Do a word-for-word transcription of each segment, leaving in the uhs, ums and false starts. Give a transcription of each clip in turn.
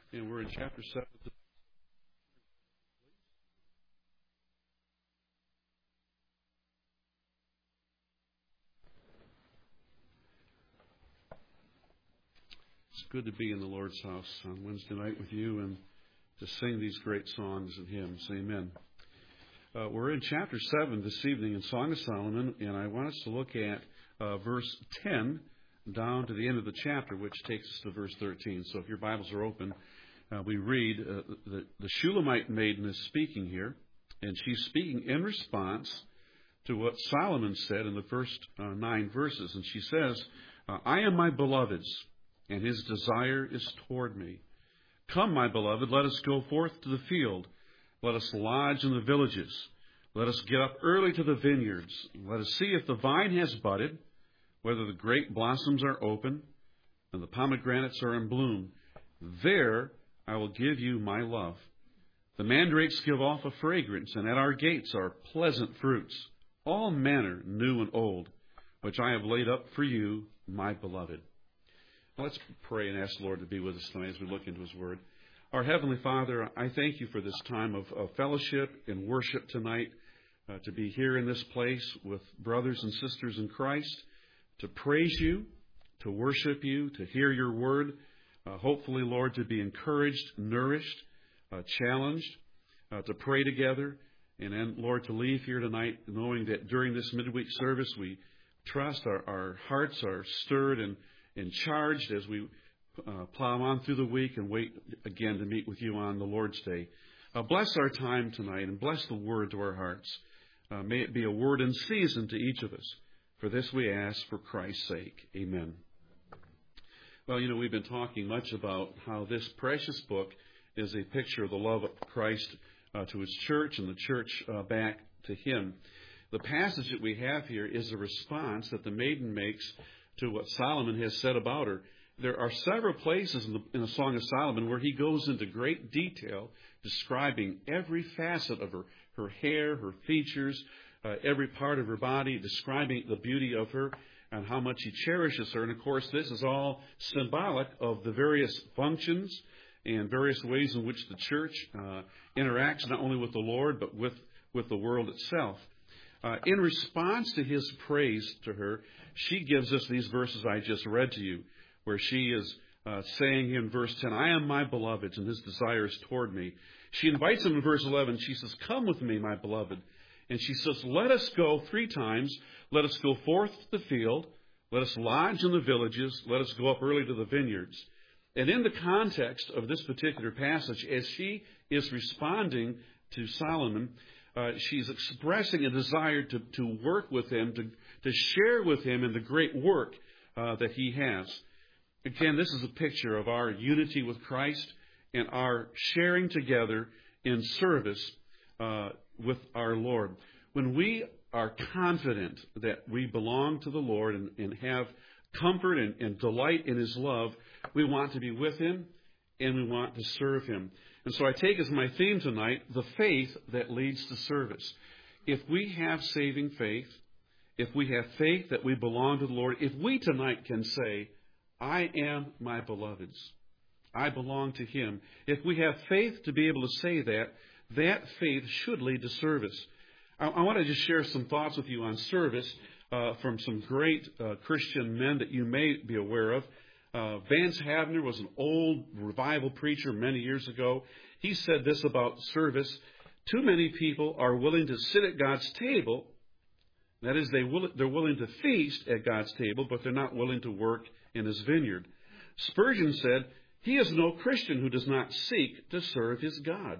And we're in chapter seven. It's good to be in the Lord's house on Wednesday night with you and to sing these great songs and hymns. Amen. Uh, we're in chapter seven this evening in Song of Solomon, and I want us to look at uh, verse ten down to the end of the chapter, which takes us to verse thirteen. So if your Bibles are open, uh, we read uh, the, the Shulamite maiden is speaking here, and she's speaking in response to what Solomon said in the first uh, nine verses. And she says, uh, I am my beloved's, and his desire is toward me. Come, my beloved, let us go forth to the field. Let us lodge in the villages. Let us get up early to the vineyards. Let us see if the vine has budded, whether the grape blossoms are open, and the pomegranates are in bloom. There I will give you my love. The mandrakes give off a fragrance, and at our gates are pleasant fruits, all manner new and old, which I have laid up for you, my beloved. Let's pray and ask the Lord to be with us tonight as we look into His Word. Our Heavenly Father, I thank you for this time of, of fellowship and worship tonight, uh, to be here in this place with brothers and sisters in Christ, to praise you, to worship you, to hear your Word, uh, hopefully, Lord, to be encouraged, nourished, uh, challenged, uh, to pray together, and then, Lord, to leave here tonight knowing that during this midweek service we trust our, our hearts are stirred and, and charged as we Uh, plow on through the week and wait again to meet with you on the Lord's Day. Uh, bless our time tonight and bless the Word to our hearts. Uh, may it be a word in season to each of us. For this we ask for Christ's sake. Amen. Well, you know, we've been talking much about how this precious book is a picture of the love of Christ uh, to His church and the church uh, back to Him. The passage that we have here is a response that the maiden makes to what Solomon has said about her. There are several places in the, in the Song of Solomon where he goes into great detail describing every facet of her, her hair, her features, uh, every part of her body, describing the beauty of her and how much he cherishes her. And, of course, this is all symbolic of the various functions and various ways in which the church uh, interacts not only with the Lord but with, with the world itself. Uh, in response to his praise to her, she gives us these verses I just read to you, where she is uh, saying in verse ten, I am my beloved's, and his desire is toward me. She invites him in verse eleven. She says, come with me, my beloved. And she says, let us go three times. Let us go forth to the field. Let us lodge in the villages. Let us go up early to the vineyards. And in the context of this particular passage, as she is responding to Solomon, uh, she's expressing a desire to, to work with him, to, to share with him in the great work uh, that he has. Again, this is a picture of our unity with Christ and our sharing together in service uh, with our Lord. When we are confident that we belong to the Lord and, and have comfort and, and delight in His love, we want to be with Him and we want to serve Him. And so I take as my theme tonight the faith that leads to service. If we have saving faith, if we have faith that we belong to the Lord, if we tonight can say, I am my beloved's, I belong to Him. If we have faith to be able to say that, that faith should lead to service. I, I want to just share some thoughts with you on service uh, from some great uh, Christian men that you may be aware of. Uh, Vance Havner was an old revival preacher many years ago. He said this about service. Too many people are willing to sit at God's table. That is, they will, they're willing to feast at God's table, but they're not willing to work in His vineyard. Spurgeon said, he is no Christian who does not seek to serve his God.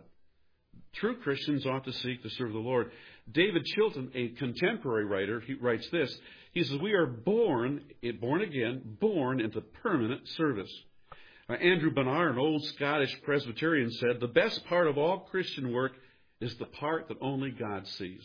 True Christians ought to seek to serve the Lord. David Chilton, a contemporary writer, he writes this. He says, we are born, born again, born into permanent service. Uh, Andrew Bonar, an old Scottish Presbyterian, said, the best part of all Christian work is the part that only God sees.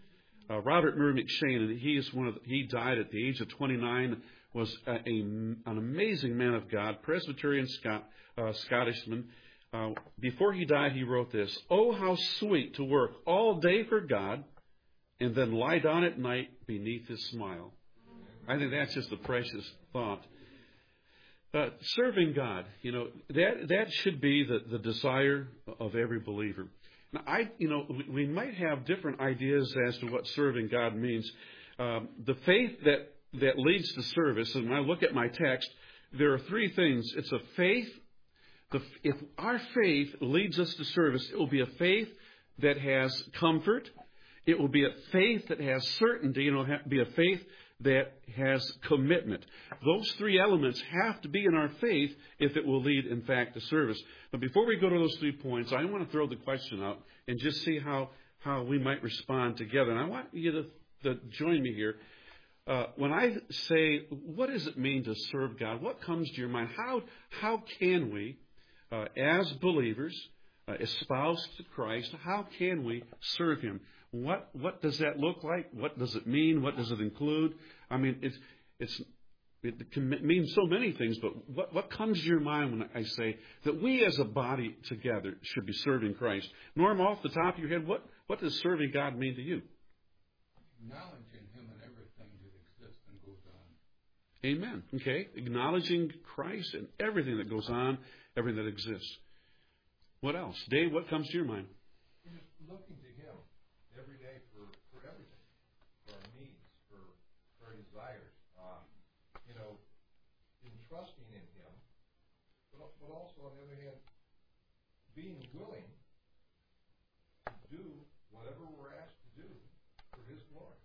Uh, Robert Murray McShane, and he is one of the, he died at the age of twenty-nine, was a, a, an amazing man of God, Presbyterian Scot, uh, Scottishman. Uh, before he died, he wrote this, oh, how sweet to work all day for God and then lie down at night beneath His smile. I think that's just a precious thought. Uh, serving God, you know, that that should be the, the desire of every believer. Now, I, you know, we, we might have different ideas as to what serving God means. Um, the faith that that leads to service, and when I look at my text, there are three things. It's a faith. The, if our faith leads us to service, it will be a faith that has comfort. It will be a faith that has certainty. It will be a faith that has commitment. Those three elements have to be in our faith if it will lead, in fact, to service. But before we go to those three points, I want to throw the question out and just see how, how we might respond together. And I want you to, to join me here. Uh, when I say, what does it mean to serve God? What comes to your mind? How, how can we, uh, as believers, uh, espoused to Christ, how can we serve Him? What what does that look like? What does it mean? What does it include? I mean, it's it's it can mean so many things, but what what comes to your mind when I say that we as a body together should be serving Christ? Norm, off the top of your head, what what does serving God mean to you? Acknowledging Him in everything that exists and goes on. Amen. Okay, acknowledging Christ in everything that goes on, everything that exists. What else, Dave? What comes to your mind? Just looking to Him every day for, for everything, for our needs, for, for our desires. Um, you know, in trusting in Him, but, but also on the other hand, being willing to do whatever we're asked to do for His glory.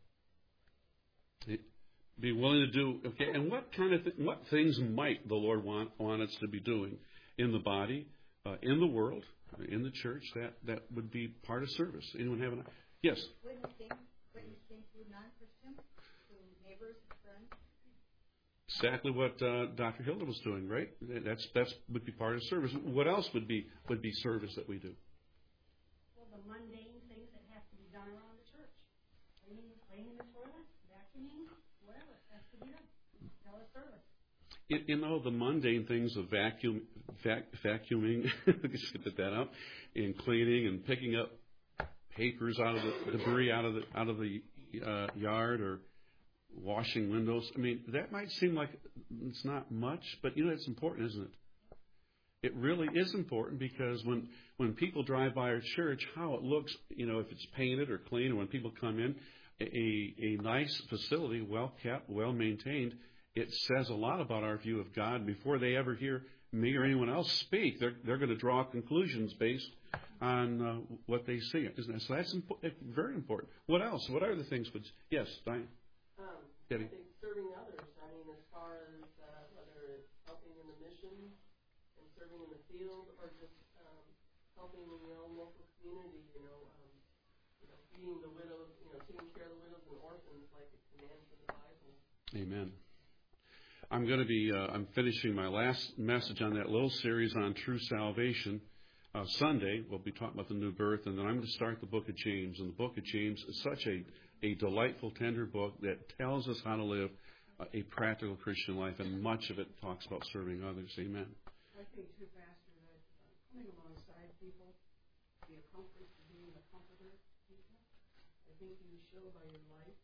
Be willing to do okay. And what kind of th- what things might the Lord want want us to be doing in the body, uh, in the world, in the church? That that would be part of service. Anyone have an? Yes. Witnessing, witnessing to non-Christians, to neighbors and friends. Exactly what uh, Doctor Hilda was doing, right? That's that's would be part of service. What else would be would be service that we do? Well, the mundane things that have to be done around the church, cleaning, cleaning the toilet, vacuuming, whatever has to be done. Tell us service. You, you know, the mundane things of vacuum, vac, vacuuming, just get that out, and cleaning and picking up papers out of the debris out of the out of the uh, yard, or washing windows. I mean, that might seem like it's not much, but you know, it's important, isn't it? It really is important, because when when people drive by our church, how it looks, you know, if it's painted or clean, or when people come in, a a nice facility, well kept, well maintained, it says a lot about our view of God. Before they ever hear me or anyone else speak, they're they're going to draw conclusions based on uh, what they see, isn't it? So that's impo- very important. What else? What other things would? Yes, Diane. Um, Debbie. I think serving others. I mean, as far as uh, whether it's helping in the mission and serving in the field, or just um, helping in your own local community. You know, um, you know, feeding the widows. You know, taking care of the widows and orphans, like it commands in the Bible. Amen. I'm going to be. Uh, I'm finishing my last message on that little series on true salvation. Uh, Sunday, we'll be talking about the new birth, and then I'm going to start the book of James. And the book of James is such a, a delightful, tender book that tells us how to live a, a practical Christian life, and much of it talks about serving others. Amen. I think, too, Pastor, that uh, coming alongside people, be a comfort to being a comforter to people. I think you show by your life,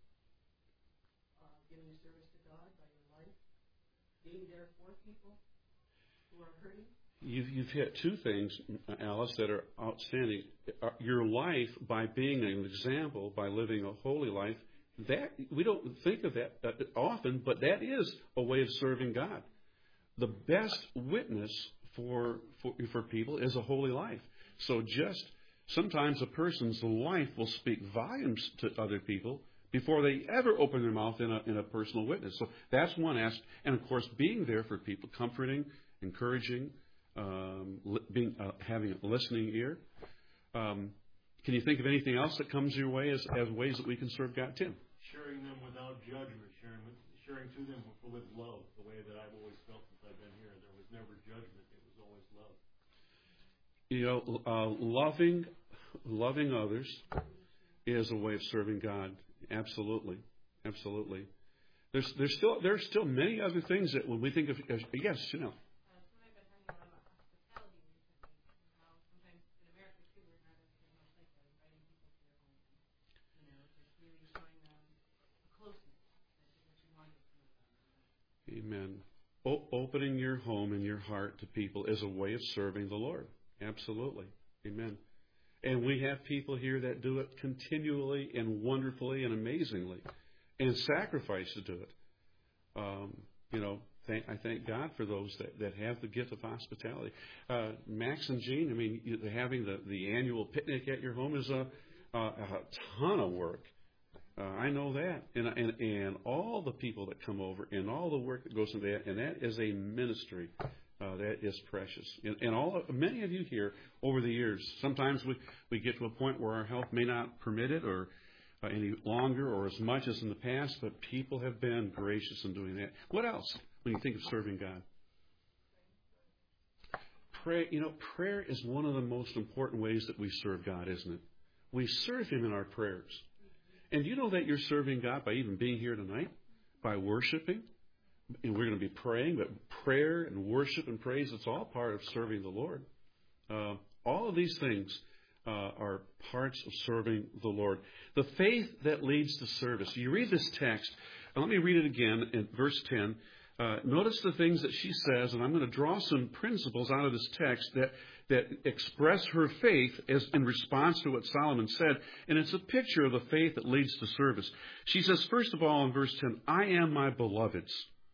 uh, giving service to God by your life, being there for people who are hurting. You've, you've hit two things, Alice, that are outstanding. Your life, by being an example, by living a holy life, that we don't think of that often, but that is a way of serving God. The best witness for, for for people is a holy life. So just sometimes a person's life will speak volumes to other people before they ever open their mouth in a in a personal witness. So that's one aspect. And of course, being there for people, comforting, encouraging. Um, being, uh, having a listening ear. Um, can you think of anything else that comes your way as, as ways that we can serve God, Tim? Sharing them without judgment, sharing sharing to them with love, the way that I've always felt since I've been here. There was never judgment; it was always love. You know, uh, loving loving others is a way of serving God. Absolutely, absolutely. There's there's still there's still many other things that when we think of as, yes, you know. Amen. O- opening your home and your heart to people is a way of serving the Lord. Absolutely. Amen. And we have people here that do it continually and wonderfully and amazingly and sacrifice to do it. Um, you know, thank, I thank God for those that, that have the gift of hospitality. Uh, Max and Jean, I mean, you, having the, the annual picnic at your home is a, a, a ton of work. Uh, I know that. And, and, and all the people that come over and all the work that goes into that, and that is a ministry. Uh, that is precious. And, and all many of you here over the years, sometimes we, we get to a point where our health may not permit it or uh, any longer or as much as in the past, but people have been gracious in doing that. What else when you think of serving God? Pray, you know, prayer is one of the most important ways that we serve God, isn't it? We serve Him in our prayers. And you know that you're serving God by even being here tonight, by worshiping. And we're going to be praying, but prayer and worship and praise, it's all part of serving the Lord. Uh, all of these things uh, are parts of serving the Lord. The faith that leads to service. You read this text, and let me read it again in verse ten. Uh, notice the things that she says, and I'm going to draw some principles out of this text that, that express her faith as in response to what Solomon said. And it's a picture of the faith that leads to service. She says, first of all, in verse ten, I am my beloved's,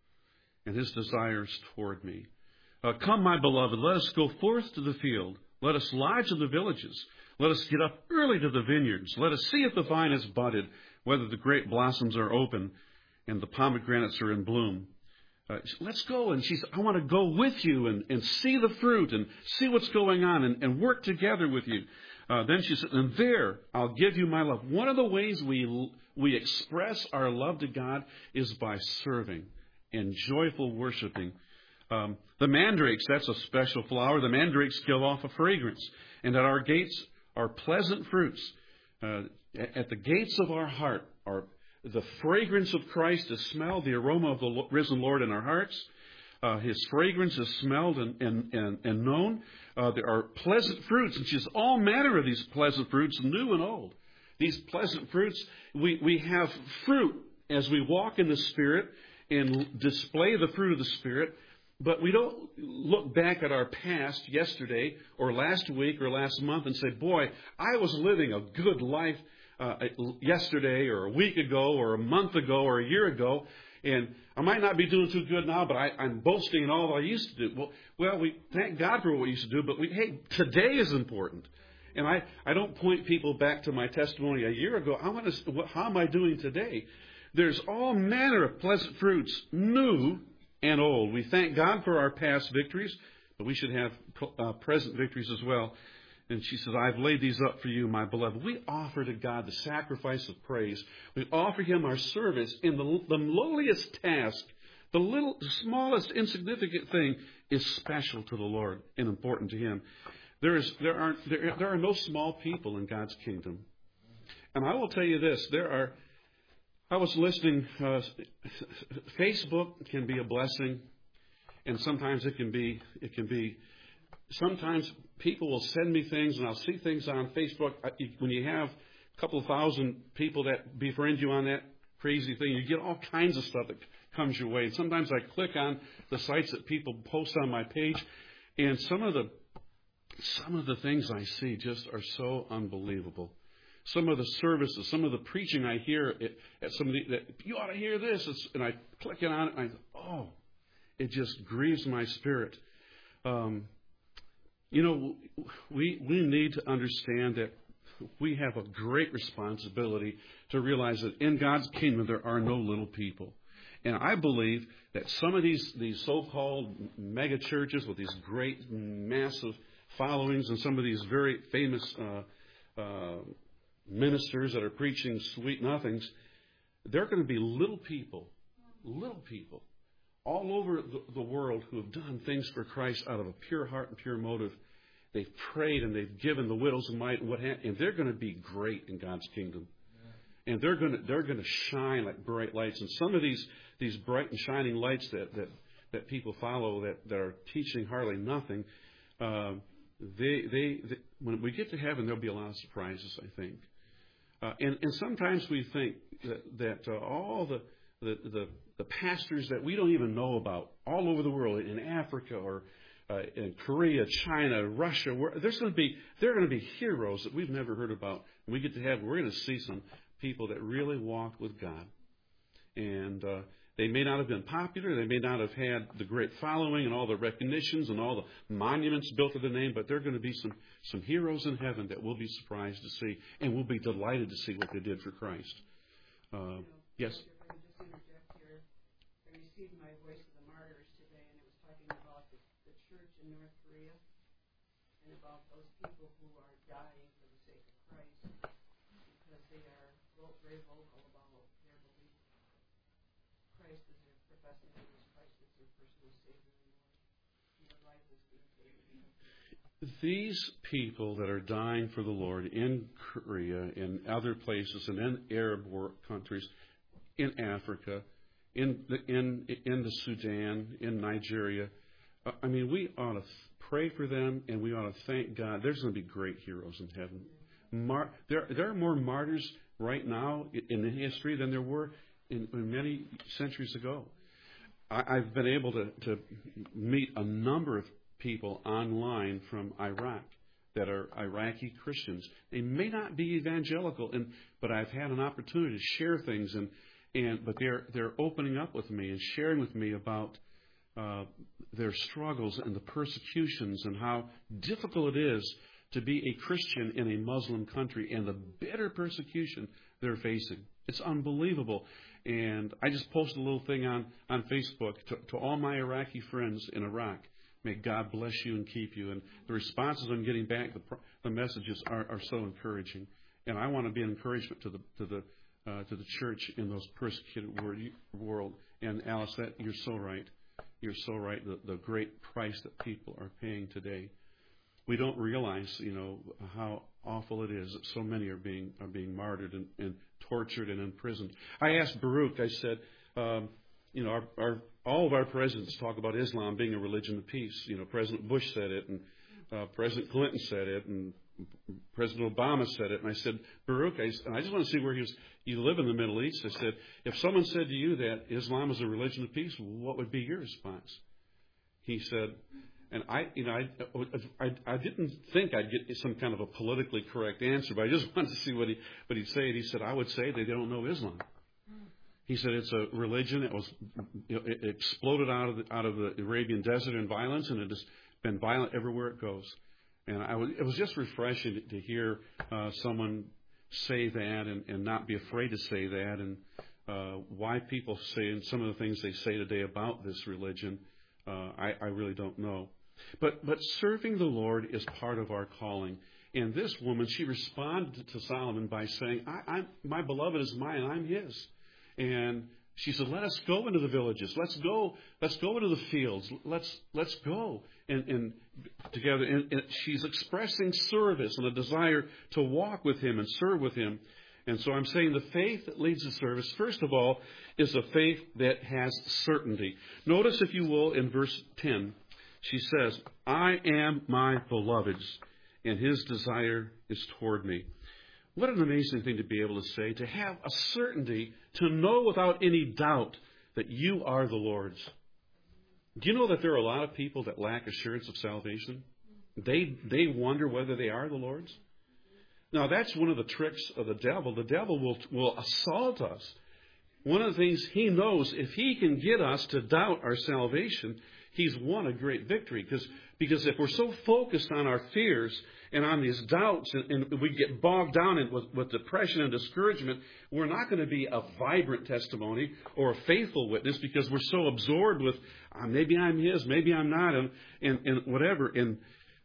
and his desires toward me. Uh, Come, my beloved, let us go forth to the field. Let us lodge in the villages. Let us get up early to the vineyards. Let us see if the vine is budded, whether the grape blossoms are open, and the pomegranates are in bloom. Uh, let's go. And she said, I want to go with you and, and see the fruit and see what's going on and, and work together with you. Uh, then she said, and there I'll give you my love. One of the ways we we express our love to God is by serving and joyful worshiping. Um, the mandrakes, that's a special flower. The mandrakes give off a fragrance. And at our gates are pleasant fruits. Uh, at the gates of our heart are the fragrance of Christ is smelled, the aroma of the risen Lord in our hearts. Uh, his fragrance is smelled and, and, and, and known. Uh, there are pleasant fruits, and just all manner of these pleasant fruits, new and old. These pleasant fruits, we, we have fruit as we walk in the Spirit and display the fruit of the Spirit, but we don't look back at our past yesterday or last week or last month and say, boy, I was living a good life uh, yesterday or a week ago or a month ago or a year ago, and I might not be doing too good now, but I, I'm boasting in all I used to do. Well, well, we thank God for what we used to do, but we, hey, today is important. And I, I don't point people back to my testimony a year ago. I want to, how am I doing today? There's all manner of pleasant fruits, new and old. We thank God for our past victories, but we should have uh, present victories as well. And she says, I've laid these up for you, my beloved. We offer to God the sacrifice of praise. We offer Him our service in the, the lowliest task. The little, the smallest, insignificant thing is special to the Lord and important to Him. There is, there are, there, there are no small people in God's kingdom. And I will tell you this, there are, I was listening, uh, Facebook can be a blessing, and sometimes it can be, it can be, sometimes people will send me things, and I'll see things on Facebook. When you have a couple of thousand people that befriend you on that crazy thing, you get all kinds of stuff that comes your way. And sometimes I click on the sites that people post on my page, and some of the, some of the things I see just are so unbelievable. Some of the services, some of the preaching I hear at, at some of the, that you ought to hear this, it's, and I click it on it, and I think, oh, it just grieves my spirit. Um, you know, we we need to understand that we have a great responsibility to realize that in God's kingdom there are no little people, and I believe that some of these these so-called mega churches with these great massive followings and some of these very famous Uh, uh, ministers that are preaching sweet nothings, they're going to be little people, little people all over the, the world who have done things for Christ out of a pure heart and pure motive. They've prayed and they've given the widows and might and what have, and they're going to be great in God's kingdom. Yeah. And they're going to they're going to shine like bright lights. And some of these these bright and shining lights that that, that people follow that, that are teaching hardly nothing. Uh, they, they they when we get to heaven, there'll be a lot of surprises, I think. Uh, and, and sometimes we think that, that uh, all the, the, the, the pastors that we don't even know about all over the world, in Africa or uh, in Korea, China, Russia. Where, there's going to be there are going to be heroes that we've never heard about. And we get to have we're going to see some people that really walked with God, and uh, they may not have been popular. They may not have had the great following and all the recognitions and all the monuments built to the name, but there are going to be some, some heroes in heaven that we'll be surprised to see, and we'll be delighted to see what they did for Christ. Uh, yes? If I can just interject here, I received my Voice of the Martyrs today, and it was talking about the, the church in North Korea and about those people who are dying for the sake of Christ because they are very vocal about their belief. Christ is their professing Jesus Christ is their personal Savior and Lord. And their life is being taken. These people that are dying for the Lord in Korea, in other places, and in Arab countries, in Africa, in the, in in the Sudan, in Nigeria, I mean, we ought to pray for them, and we ought to thank God. There's going to be great heroes in heaven. Mar- there, there are more martyrs right now in the history than there were in, in many centuries ago. I, I've been able to, to meet a number of people online from Iraq that are Iraqi Christians. They may not be evangelical, and but I've had an opportunity to share things, and, and but they're they're opening up with me and sharing with me about uh, their struggles and the persecutions and how difficult it is to be a Christian in a Muslim country and the bitter persecution they're facing. It's unbelievable. And I just posted a little thing on, on Facebook to, to all my Iraqi friends in Iraq. May God bless you and keep you. And the responses I'm getting back, the, the messages are, are so encouraging. And I want to be an encouragement to the to the uh, to the church in those persecuted world. And Alice, that you're so right. You're so right. The, the great price that people are paying today. We don't realize, you know, how awful it is that so many are being are being martyred and, and tortured and imprisoned. I asked Baruch. I said, um, you know, our, our all of our presidents talk about Islam being a religion of peace. You know, President Bush said it, and uh, President Clinton said it, and President Obama said it. And I said, Baruch, I, and I just want to see where he was. You live in the Middle East. I said, if someone said to you that Islam is a religion of peace, what would be your response? He said, and I, you know, I, I, I didn't think I'd get some kind of a politically correct answer, but I just wanted to see what he, what he'd say. And he said, I would say they don't know Islam. He said it's a religion that was, you know, it exploded out of the, out of the Arabian desert in violence, and it has been violent everywhere it goes. And I was, it was just refreshing to hear uh, someone say that and, and not be afraid to say that, and uh, why people say and some of the things they say today about this religion, uh, I, I really don't know. But but serving the Lord is part of our calling. And this woman, she responded to Solomon by saying, I, I'm, my beloved is mine, I'm his. And she said, let us go into the villages. Let's go. Let's go into the fields. Let's let's go and, and together. And, and she's expressing service and a desire to walk with him and serve with him. And so I'm saying the faith that leads to service, first of all, is a faith that has certainty. Notice, if you will, in verse ten, she says, I am my beloved's, and his desire is toward me. What an amazing thing to be able to say, to have a certainty, to know without any doubt that you are the Lord's. Do you know that there are a lot of people that lack assurance of salvation? They they wonder whether they are the Lord's. Now, that's one of the tricks of the devil. The devil will will assault us. One of the things he knows, if he can get us to doubt our salvation, he's won a great victory. Because because if we're so focused on our fears and on these doubts, and, and we get bogged down in, with, with depression and discouragement, we're not going to be a vibrant testimony or a faithful witness because we're so absorbed with, uh, maybe I'm his, maybe I'm not, and, and, and whatever. And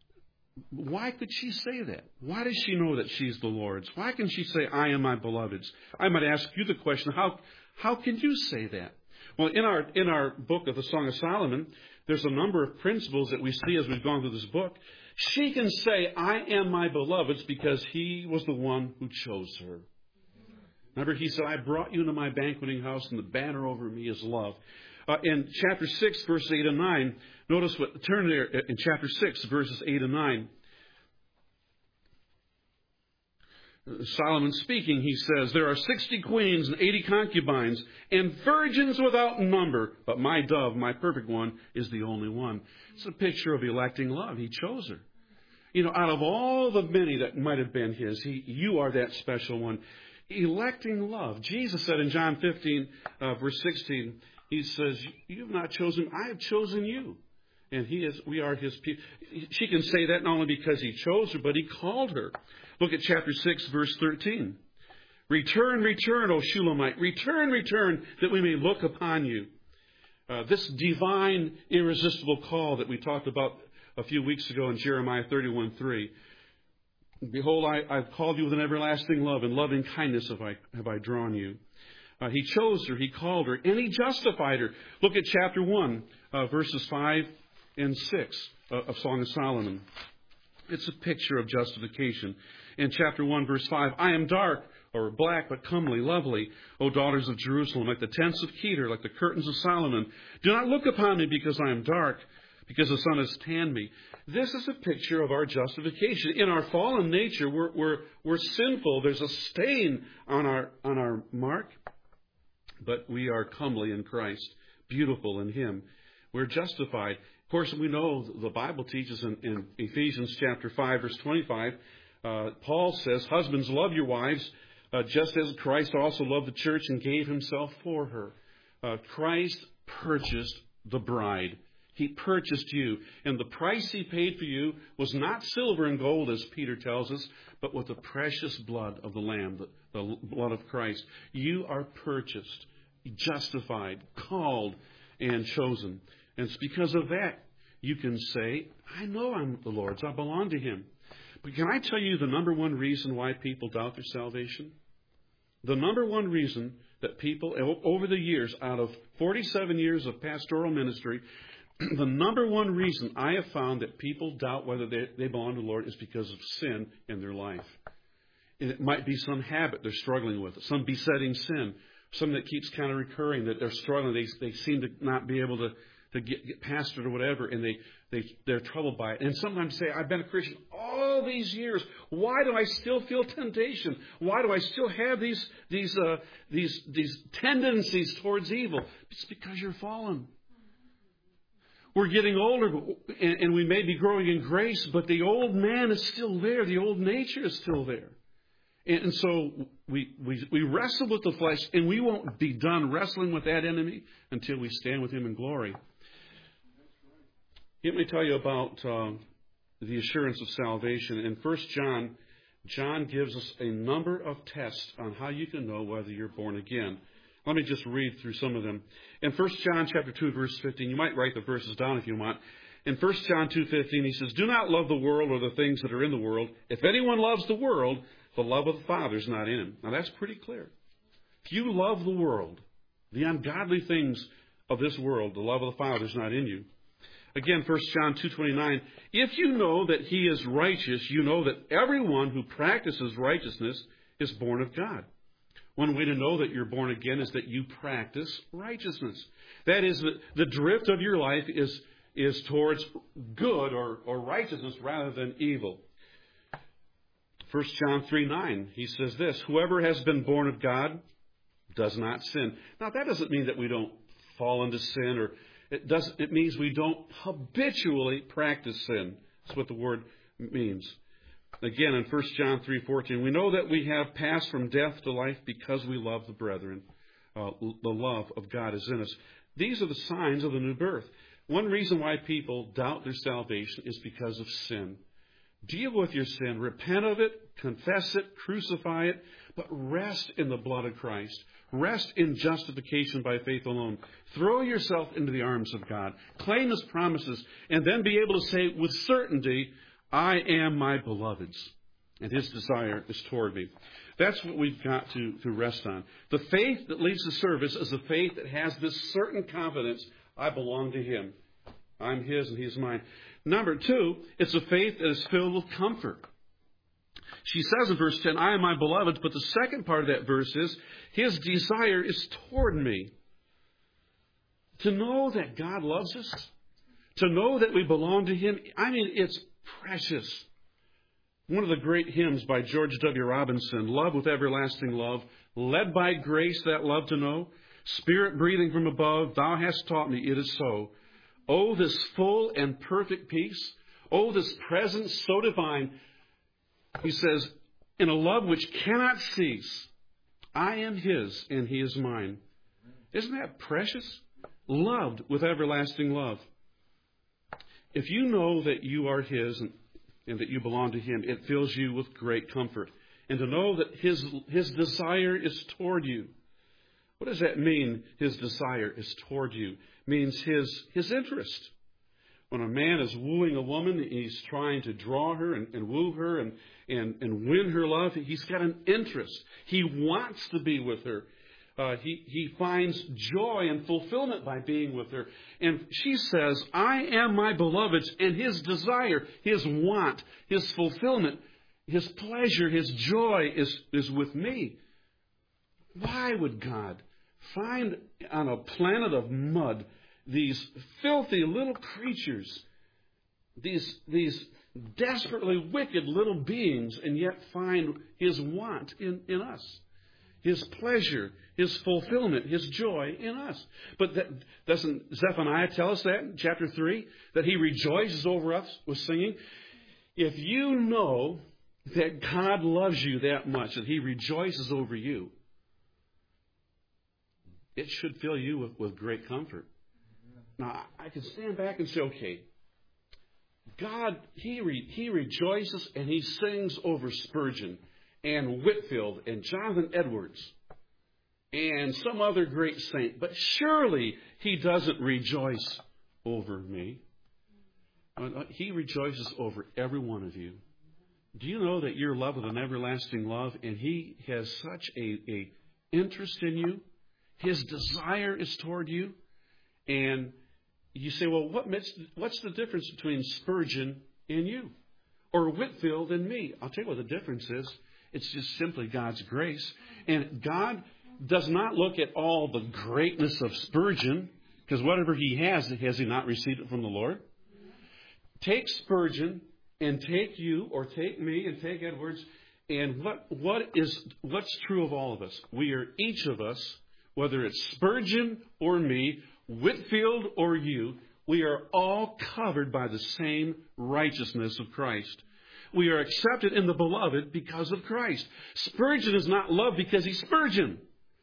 why could she say that? Why does she know that she's the Lord's? Why can she say, I am my beloved's? I might ask you the question, how how can you say that? Well, in our in our book of the Song of Solomon, there's a number of principles that we see as we've gone through this book. She can say, I am my beloved's because he was the one who chose her. Remember, he said, I brought you into my banqueting house, and the banner over me is love. Uh, in chapter six, verses eight and nine, notice what, turn there in chapter six, verses eight and nine. Solomon speaking, he says, there are sixty queens and eighty concubines and virgins without number, but my dove, my perfect one, is the only one. It's a picture of electing love. He chose her. You know, out of all the many that might have been his, he, you are that special one. Electing love. Jesus said in John fifteen, uh, verse sixteen, he says, you have not chosen, I have chosen you. And he is, we are his people. She can say that not only because he chose her, but he called her. Look at chapter six, verse thirteen. Return, return, O Shulamite. Return, return, that we may look upon you. Uh, this divine, irresistible call that we talked about a few weeks ago in Jeremiah thirty-one three. Behold, I, I've called you with an everlasting love, and loving kindness have I, have I drawn you. Uh, he chose her, he called her, and he justified her. Look at chapter one, uh, verses five and six uh, of Song of Solomon. It's a picture of justification. In chapter one, verse five, I am dark, or black, but comely, lovely, O daughters of Jerusalem, like the tents of Kedar, like the curtains of Solomon. Do not look upon me because I am dark, because the sun has tanned me. This is a picture of our justification. In our fallen nature, we're, we're, we're sinful. There's a stain on our, on our mark, but we are comely in Christ, beautiful in Him. We're justified. Of course, we know the Bible teaches in, in Ephesians chapter five, verse twenty-five, uh, Paul says, husbands, love your wives, uh, just as Christ also loved the church and gave himself for her. Uh, Christ purchased the bride. He purchased you. And the price he paid for you was not silver and gold, as Peter tells us, but with the precious blood of the Lamb, the, the blood of Christ. You are purchased, justified, called, and chosen. And it's because of that you can say, I know I'm the Lord's. I belong to Him. But can I tell you the number one reason why people doubt their salvation? The number one reason that people, over the years, out of forty-seven years of pastoral ministry, the number one reason I have found that people doubt whether they, they belong to the Lord is because of sin in their life. And it might be some habit they're struggling with, some besetting sin, something that keeps kind of recurring, that they're struggling. They, they seem to not be able to, to get, get past it or whatever, and they, they, they're troubled by it. And sometimes say, I've been a Christian all these years. Why do I still feel temptation? Why do I still have these, these, uh, these, these tendencies towards evil? It's because you're fallen. We're getting older, and we may be growing in grace, but the old man is still there. The old nature is still there. And so we, we, we wrestle with the flesh, and we won't be done wrestling with that enemy until we stand with Him in glory. Let me tell you about uh, the assurance of salvation. In First John, John gives us a number of tests on how you can know whether you're born again. Let me just read through some of them. In First John chapter two, verse fifteen, you might write the verses down if you want. In First John two fifteen, he says, do not love the world or the things that are in the world. If anyone loves the world, the love of the Father is not in him. Now that's pretty clear. If you love the world, the ungodly things of this world, the love of the Father is not in you. Again, First John two twenty-nine, if you know that He is righteous, you know that everyone who practices righteousness is born of God. One way to know that you're born again is that you practice righteousness. That is, the, the drift of your life is, is towards good or, or righteousness rather than evil. First John three nine, he says this, whoever has been born of God does not sin. Now, that doesn't mean that we don't fall into sin, or it does. It means we don't habitually practice sin. That's what the word means. Again, in First John three fourteen, we know that we have passed from death to life because we love the brethren. Uh, the love of God is in us. These are the signs of the new birth. One reason why people doubt their salvation is because of sin. Deal with your sin. Repent of it. Confess it. Crucify it. But rest in the blood of Christ. Rest in justification by faith alone. Throw yourself into the arms of God. Claim His promises. And then be able to say with certainty, I am my beloved's, and His desire is toward me. That's what we've got to, to rest on. The faith that leads to service is a faith that has this certain confidence, I belong to Him. I'm His and He's mine. Number two, it's a faith that is filled with comfort. She says in verse ten, I am my beloved's, but the second part of that verse is, His desire is toward me. To know that God loves us, to know that we belong to Him, I mean, it's precious. One of the great hymns by George W. Robinson, Love with Everlasting Love, led by grace that love to know, Spirit breathing from above, Thou hast taught me it is so. Oh, this full and perfect peace. Oh, this presence so divine. He says, in a love which cannot cease, I am His and He is mine. Isn't that precious? Loved with everlasting love. If you know that you are His and, and that you belong to Him, it fills you with great comfort. And to know that His, His desire is toward you. What does that mean, His desire is toward you? It means His, His interest. When a man is wooing a woman, he's trying to draw her and, and woo her and, and, and win her love. He's got an interest. He wants to be with her. Uh, he, he finds joy and fulfillment by being with her. And she says, I am my beloved's, and his desire, his want, his fulfillment, his pleasure, his joy is, is with me. Why would God find on a planet of mud these filthy little creatures, these, these desperately wicked little beings, and yet find his want in, in us? His pleasure, His fulfillment, His joy in us. But that, doesn't Zephaniah tell us that in chapter three? That He rejoices over us with singing? If you know that God loves you that much, that He rejoices over you, it should fill you with, with great comfort. Now, I can stand back and say, okay, God, He, re, he rejoices and He sings over Spurgeon and Whitefield and Jonathan Edwards and some other great saint. But surely He doesn't rejoice over me. He rejoices over every one of you. Do you know that you're loved with an everlasting love, and He has such a, a interest in you? His desire is toward you. And you say, well, what makes, what's the difference between Spurgeon and you? Or Whitefield and me? I'll tell you what the difference is. It's just simply God's grace. And God does not look at all the greatness of Spurgeon, because whatever he has, has he not received it from the Lord? Take Spurgeon and take you, or take me and take Edwards, and what what is what's true of all of us? We are, each of us, whether it's Spurgeon or me, Whitefield or you, we are all covered by the same righteousness of Christ. We are accepted in the beloved because of Christ. Spurgeon is not loved because he's Spurgeon.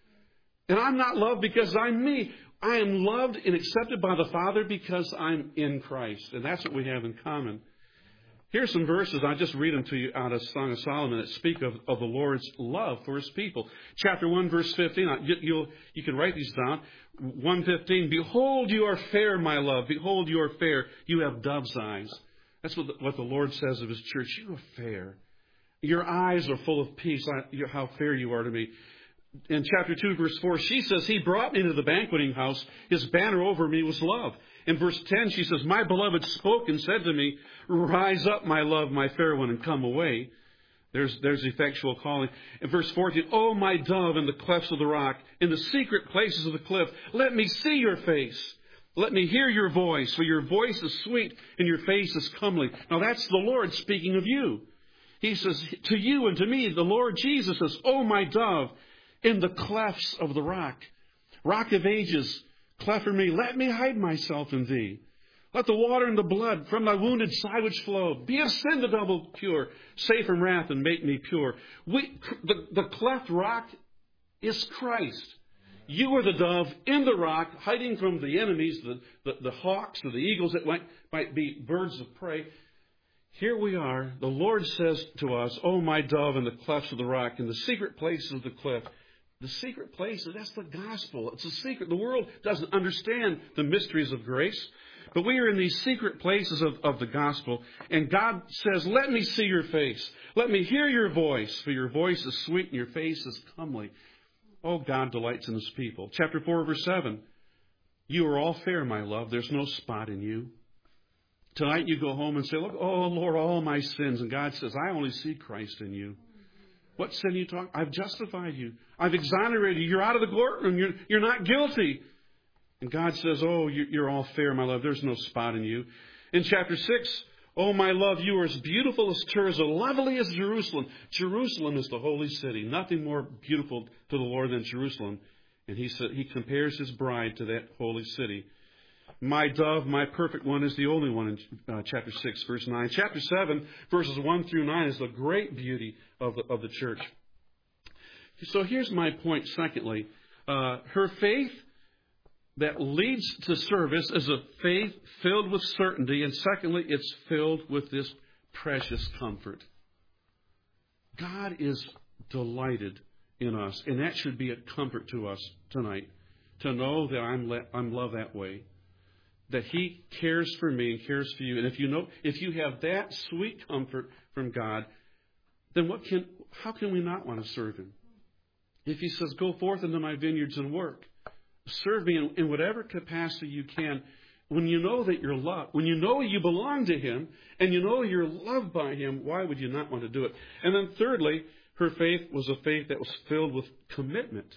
And I'm not loved because I'm me. I am loved and accepted by the Father because I'm in Christ. And that's what we have in common. Here's some verses. I'll just read them to you out of Song of Solomon that speak of, of the Lord's love for His people. Chapter one, verse fifteen. You, you'll, you can write these down. one fifteen. Behold, you are fair, my love. Behold, you are fair. You have dove's eyes. That's what the, what the Lord says of His church. You are fair. Your eyes are full of peace. I, how fair you are to me. In chapter two, verse four, she says, He brought me to the banqueting house. His banner over me was love. In verse ten, she says, My beloved spoke and said to me, Rise up, my love, my fair one, and come away. There's, there's effectual calling. In verse fourteen, O my dove in the clefts of the rock, in the secret places of the cliff, let me see your face. Let me hear your voice, for your voice is sweet and your face is comely. Now that's the Lord speaking of you. He says, to you and to me, the Lord Jesus says, O my dove, in the clefts of the rock, rock of ages, cleft for me, let me hide myself in thee. Let the water and the blood from thy wounded side which flow be of sin the double cure, save from wrath and make me pure. We, the, the cleft rock is Christ. You are the dove in the rock, hiding from the enemies, the, the, the hawks or the eagles that might, might be birds of prey. Here we are. The Lord says to us, O my dove in the clefts of the rock, in the secret places of the cliff. The secret places, that's the gospel. It's a secret. The world doesn't understand the mysteries of grace. But we are in these secret places of, of the gospel. And God says, let me see your face. Let me hear your voice. For your voice is sweet and your face is comely. Oh, God delights in His people. Chapter four, verse seven. You are all fair, my love. There's no spot in you. Tonight you go home and say, look, oh, Lord, all my sins. And God says, I only see Christ in you. What sin are you talking? I've justified you. I've exonerated you. You're out of the courtroom. You're, you're not guilty. And God says, oh, you're all fair, my love. There's no spot in you. In chapter six, Oh, my love, you are as beautiful as Tirzah, lovely as Jerusalem. Jerusalem is the holy city. Nothing more beautiful to the Lord than Jerusalem. And he said, he compares his bride to that holy city. My dove, my perfect one, is the only one in uh, chapter six, verse nine. Chapter seven, verses one through nine, is the great beauty of the, of the church. So here's my point, secondly. Uh, her faith that leads to service is a faith filled with certainty. And secondly, it's filled with this precious comfort. God is delighted in us. And that should be a comfort to us tonight. To know that I'm, le- I'm loved that way. That He cares for me and cares for you. And if you know, if you have that sweet comfort from God, then what can, how can we not want to serve Him? If He says, go forth into my vineyards and work. Serve me in, in whatever capacity you can. When you know that you're loved, when you know you belong to Him, and you know you're loved by Him, why would you not want to do it? And then thirdly, her faith was a faith that was filled with commitment.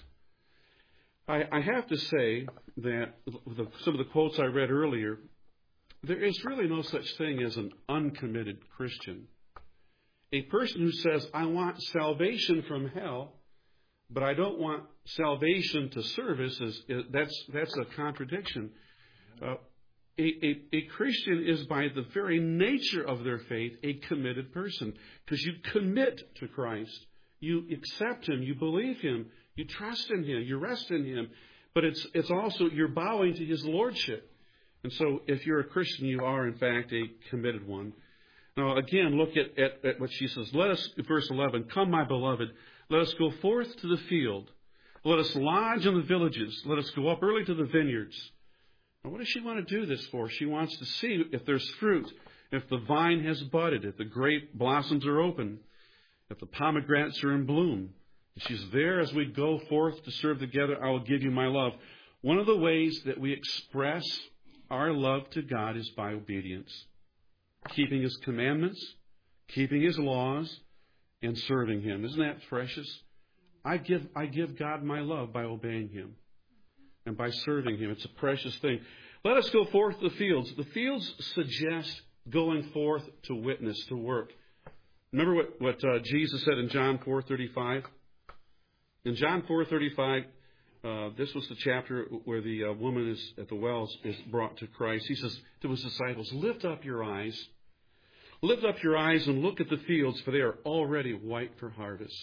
I, I have to say that the, some of the quotes I read earlier, there is really no such thing as an uncommitted Christian. A person who says, I want salvation from hell, but I don't want salvation to service, is, is that's that's a contradiction. Uh, a, a, a Christian is, by the very nature of their faith, a committed person, because you commit to Christ, you accept Him, you believe Him, you trust in Him, you rest in Him. But it's it's also you're bowing to His lordship, and so if you're a Christian, you are in fact a committed one. Now again, look at, at, at what she says. Let us, verse eleven, come, my beloved. Let us go forth to the field. Let us lodge in the villages. Let us go up early to the vineyards. Now, what does she want to do this for? She wants to see if there's fruit, if the vine has budded, if the grape blossoms are open, if the pomegranates are in bloom. She's there as we go forth to serve together. I will give you my love. One of the ways that we express our love to God is by obedience. Keeping His commandments, keeping His laws, and serving Him. Isn't that precious? I give I give God my love by obeying Him and by serving Him. It's a precious thing. Let us go forth to the fields. The fields suggest going forth to witness, to work. Remember what, what uh, Jesus said in John four thirty-five? In John four thirty-five, uh, this was the chapter where the uh, woman is at the wells is brought to Christ. He says to His disciples, lift up your eyes. Lift up your eyes and look at the fields, for they are already white for harvest.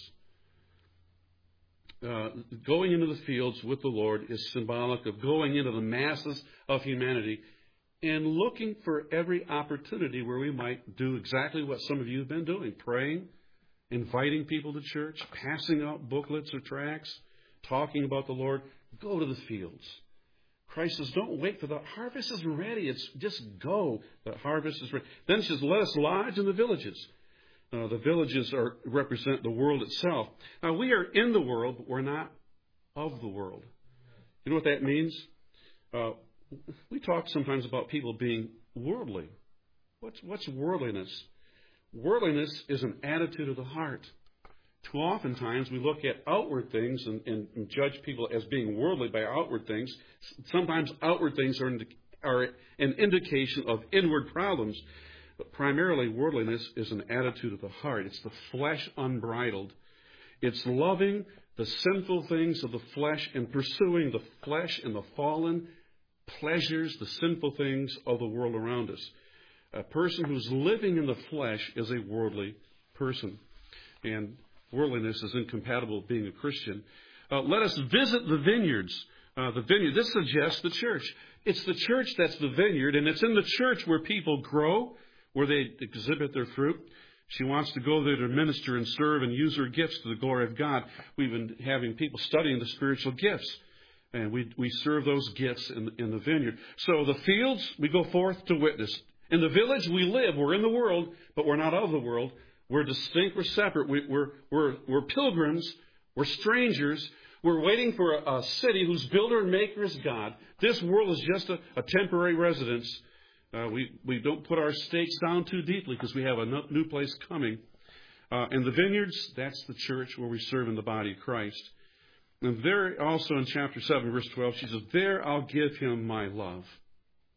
Uh, going into the fields with the Lord is symbolic of going into the masses of humanity and looking for every opportunity where we might do exactly what some of you have been doing, praying, inviting people to church, passing out booklets or tracts, talking about the Lord. Go to the fields. Christ says, don't wait for the harvest is ready. It's just go. The harvest is ready. Then he says, let us lodge in the villages. Uh, the villages are represent the world itself. Now, we are in the world, but we're not of the world. You know what that means? Uh, we talk sometimes about people being worldly. What's, what's worldliness? Worldliness is an attitude of the heart. Too oftentimes we look at outward things and, and, and judge people as being worldly by outward things. Sometimes outward things are, indi- are an indication of inward problems. But primarily worldliness is an attitude of the heart. It's the flesh unbridled. It's loving the sinful things of the flesh and pursuing the flesh and the fallen pleasures, the sinful things of the world around us. A person who's living in the flesh is a worldly person. And worldliness is incompatible with being a Christian. Uh, let us visit the vineyards. Uh, the vineyard. This suggests the church. It's the church that's the vineyard, and it's in the church where people grow, where they exhibit their fruit. She wants to go there to minister and serve and use her gifts to the glory of God. We've been having people studying the spiritual gifts, and we we serve those gifts in, in the vineyard. So the fields, we go forth to witness. In the village, we live. We're in the world, but we're not of the world. We're distinct. We're separate. We, we're, we're, we're pilgrims. We're strangers. We're waiting for a, a city whose builder and maker is God. This world is just a, a temporary residence. Uh, we, we don't put our stakes down too deeply because we have a no, new place coming. Uh, and the vineyards, that's the church where we serve in the body of Christ. And there also in chapter seven, verse twelve, she says, there I'll give him my love.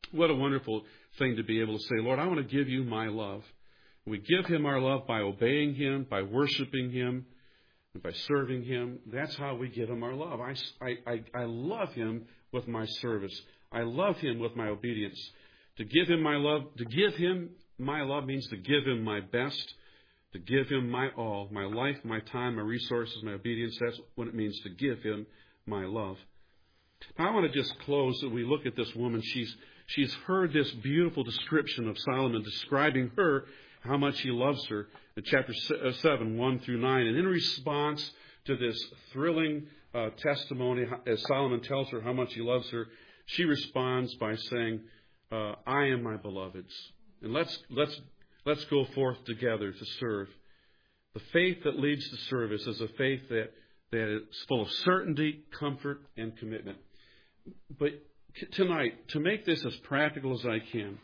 What a wonderful thing to be able to say, Lord, I want to give you my love. We give him our love by obeying him, by worshiping him, and by serving him. That's how we give him our love. I, I, I love him with my service. I love him with my obedience. To give him my love, to give him my love means to give him my best, to give him my all, my life, my time, my resources, my obedience. That's what it means to give him my love. Now, I want to just close as we look at this woman. She's she's heard this beautiful description of Solomon describing her, how much he loves her, in chapter seven, one through nine. And in response to this thrilling uh, testimony, as Solomon tells her how much he loves her, she responds by saying, uh, I am my beloved's. And let's let's let's go forth together to serve. The faith that leads to service is a faith that, that is full of certainty, comfort, and commitment. But tonight, to make this as practical as I can,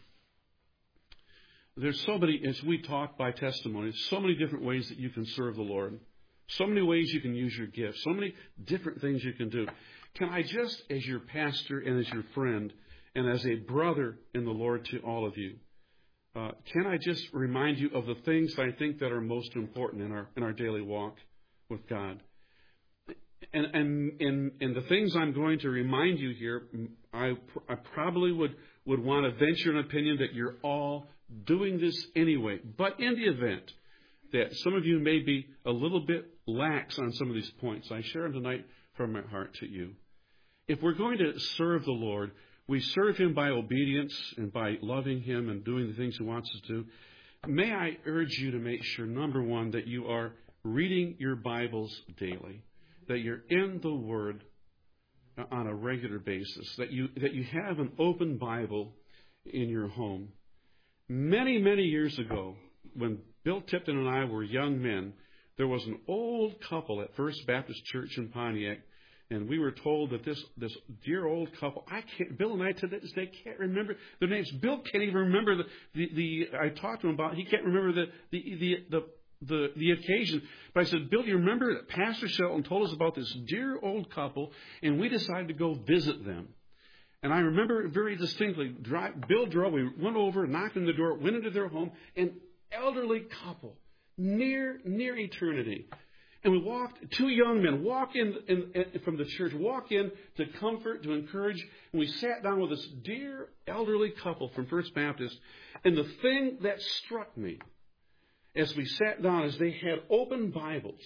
there's so many, as we talk by testimony, so many different ways that you can serve the Lord. So many ways you can use your gifts. So many different things you can do. Can I just, as your pastor and as your friend, and as a brother in the Lord to all of you, uh, can I just remind you of the things I think that are most important in our in our daily walk with God? And and and, and the things I'm going to remind you here, I, I probably would, would want to venture an opinion that you're all doing this anyway. But in the event that some of you may be a little bit lax on some of these points, I share them tonight from my heart to you. If we're going to serve the Lord, we serve him by obedience and by loving him and doing the things he wants us to do. May I urge you to make sure, number one, that you are reading your Bibles daily, that you're in the Word on a regular basis, that you that you have an open Bible in your home. Many, many years ago, when Bill Tipton and I were young men, there was an old couple at First Baptist Church in Pontiac, and we were told that this this dear old couple, I can't, Bill and I to this day can't remember their names. Bill can't even remember the, the, the I talked to him about, he can't remember the the the, the The, the occasion. But I said, Bill, do you remember that Pastor Shelton told us about this dear old couple, and we decided to go visit them. And I remember it very distinctly. Drive, Bill drove, we went over, knocked on the door, went into their home, an elderly couple, near, near eternity. And we walked, two young men walk in, in, in from the church, walk in to comfort, to encourage, and we sat down with this dear elderly couple from First Baptist. And the thing that struck me, as we sat down, as they had open Bibles,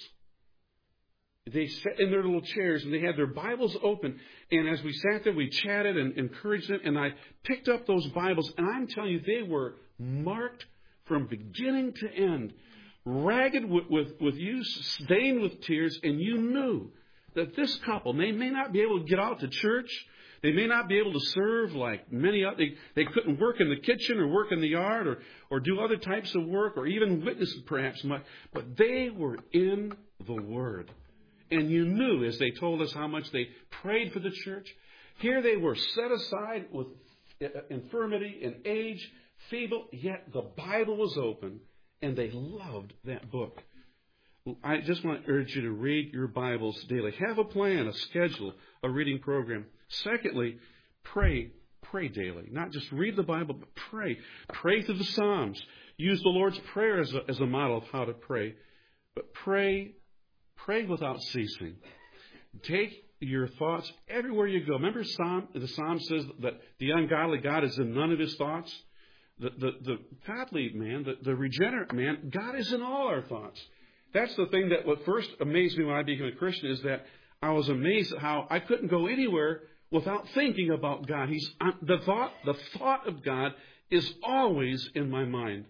they sat in their little chairs and they had their Bibles open. And as we sat there, we chatted and encouraged them. And I picked up those Bibles, and I'm telling you, they were marked from beginning to end, ragged with, with, with use, stained with tears. And you knew that this couple, they may not be able to get out to church. They may not be able to serve like many others. They, they couldn't work in the kitchen or work in the yard or, or do other types of work or even witness perhaps much. But they were in the Word. And you knew as they told us how much they prayed for the church. Here they were set aside with infirmity and age, feeble, yet the Bible was open and they loved that book. I just want to urge you to read your Bibles daily. Have a plan, a schedule, a reading program. Secondly, pray. Pray daily. Not just read the Bible, but pray. Pray through the Psalms. Use the Lord's Prayer as a, as a model of how to pray. But pray, pray without ceasing. Take your thoughts everywhere you go. Remember Psalm, the Psalm says that the ungodly God is in none of his thoughts? The, the, the godly man, the, the regenerate man, God is in all our thoughts. That's the thing that what first amazed me when I became a Christian is that I was amazed at how I couldn't go anywhere without thinking about God. He's the thought, the thought of God is always in my mind.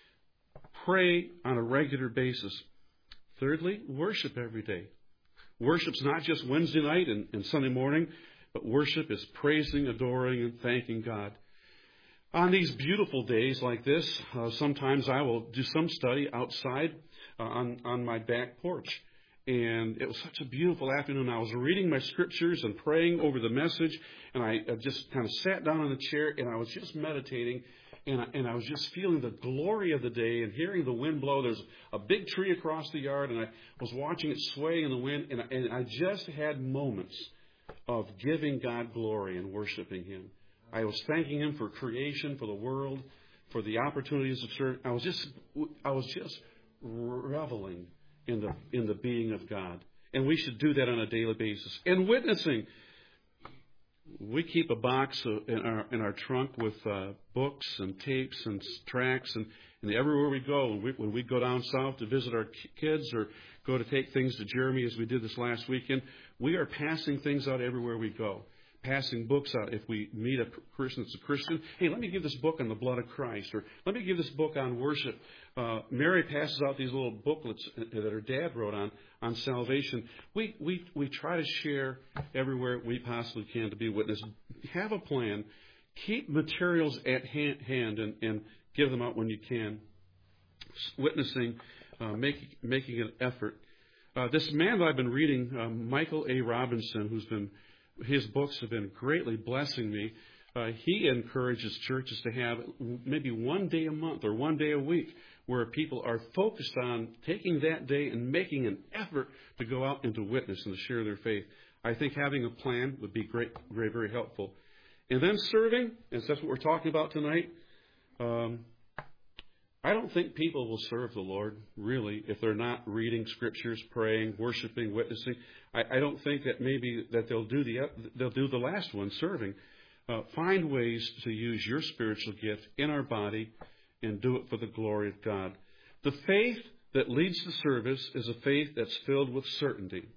Pray on a regular basis. Thirdly, worship every day. Worship's not just Wednesday night and, and Sunday morning, but worship is praising, adoring, and thanking God. On these beautiful days like this, uh, sometimes I will do some study outside uh, on, on my back porch. And it was such a beautiful afternoon. I was reading my scriptures and praying over the message. And I just kind of sat down in the chair and I was just meditating. And I, and I was just feeling the glory of the day and hearing the wind blow. There's a big tree across the yard and I was watching it sway in the wind. And I, and I just had moments of giving God glory and worshiping Him. I was thanking Him for creation, for the world, for the opportunities of serve. I was just, I was just reveling in the in the being of God, and we should do that on a daily basis. And witnessing, we keep a box in our in our trunk with uh, books and tapes and tracts, and, and everywhere we go, when we, when we go down south to visit our kids or go to take things to Jeremy, as we did this last weekend, we are passing things out everywhere we go. Passing books out. If we meet a person that's a Christian, hey, let me give this book on the blood of Christ, or let me give this book on worship. Uh, Mary passes out these little booklets that her dad wrote on on salvation. We we we try to share everywhere we possibly can to be witness. Have a plan. Keep materials at hand, hand and, and give them out when you can. Witnessing, uh, making making an effort. Uh, this man that I've been reading, um, Michael A. Robinson, who's been his books have been greatly blessing me. Uh, he encourages churches to have maybe one day a month or one day a week where people are focused on taking that day and making an effort to go out and to witness and to share their faith. I think having a plan would be great, very, very helpful. And then serving, and that's what we're talking about tonight. Um, I don't think people will serve the Lord, really, if they're not reading scriptures, praying, worshiping, witnessing. I, I don't think that maybe that they'll do the they'll do the last one, serving. Uh, find ways to use your spiritual gift in our body and do it for the glory of God. The faith that leads to service is a faith that's filled with certainty.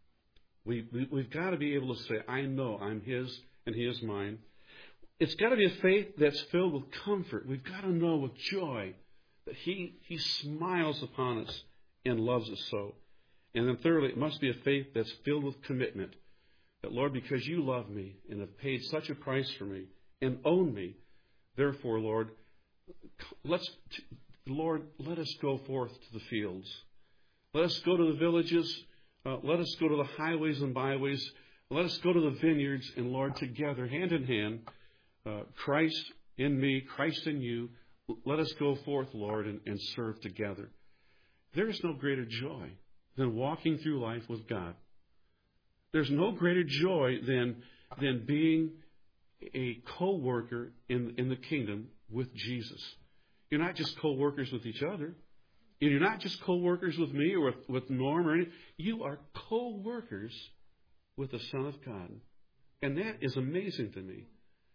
We, we, we've got to be able to say, I know I'm His and He is mine. It's got to be a faith that's filled with comfort. We've got to know with joy that He He smiles upon us and loves us so. And then thirdly, it must be a faith that's filled with commitment. That, Lord, because you love me and have paid such a price for me and own me, therefore, Lord, let's, Lord, let us go forth to the fields. Let us go to the villages. Uh, let us go to the highways and byways. Let us go to the vineyards. And, Lord, together, hand in hand, uh, Christ in me, Christ in you, let us go forth, Lord, and, and serve together. There is no greater joy than walking through life with God. There's no greater joy than, than being a co-worker in, in the kingdom with Jesus. You're not just co-workers with each other. You're not just co-workers with me or with, with Norm or anything. You are co-workers with the Son of God. And that is amazing to me.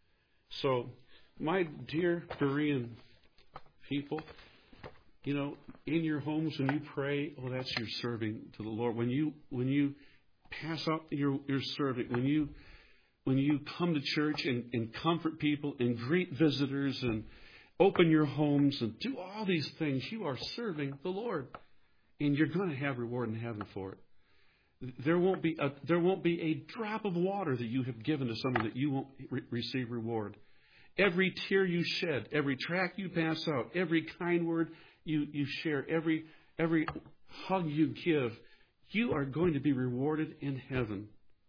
So, my dear Berean people, you know, in your homes when you pray, oh, that's your serving to the Lord. When you when you pass out your, your serving, when you when you come to church and, and comfort people and greet visitors and open your homes and do all these things, you are serving the Lord. And you're going to have reward in heaven for it. There won't be a, there won't be a drop of water that you have given to someone that you won't re- receive reward. Every tear you shed, every tract you pass out, every kind word you, you share, every every hug you give, you are going to be rewarded in heaven.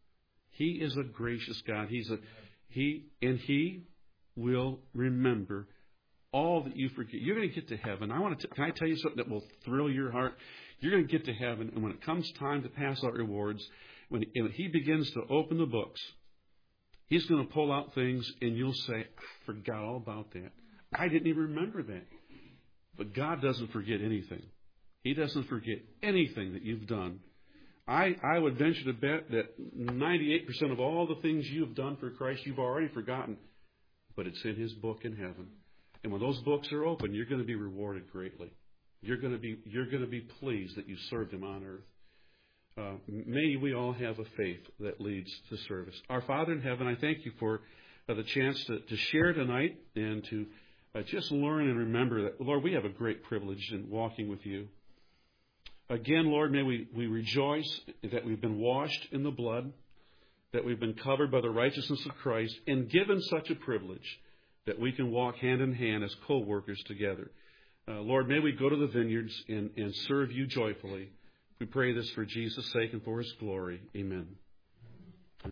He is a gracious God. He's a He and He will remember all that you forget. You're going to get to heaven. I want to. Can I tell you something that will thrill your heart? You're going to get to heaven, and when it comes time to pass out rewards, when and He begins to open the books, He's going to pull out things, and you'll say, "I forgot all about that. I didn't even remember that." But God doesn't forget anything. He doesn't forget anything that you've done. I, I would venture to bet that ninety-eight percent of all the things you've done for Christ, you've already forgotten. But it's in His book in heaven. And when those books are open, you're going to be rewarded greatly. You're going to be you're going to be pleased that you served Him on earth. Uh, may we all have a faith that leads to service. Our Father in heaven, I thank you for uh, the chance to, to share tonight and to uh, just learn and remember that, Lord, we have a great privilege in walking with you. Again, Lord, may we, we rejoice that we've been washed in the blood, that we've been covered by the righteousness of Christ, and given such a privilege that we can walk hand in hand as co-workers together. Uh, Lord, may we go to the vineyards and, and serve you joyfully. We pray this for Jesus' sake and for His glory. Amen.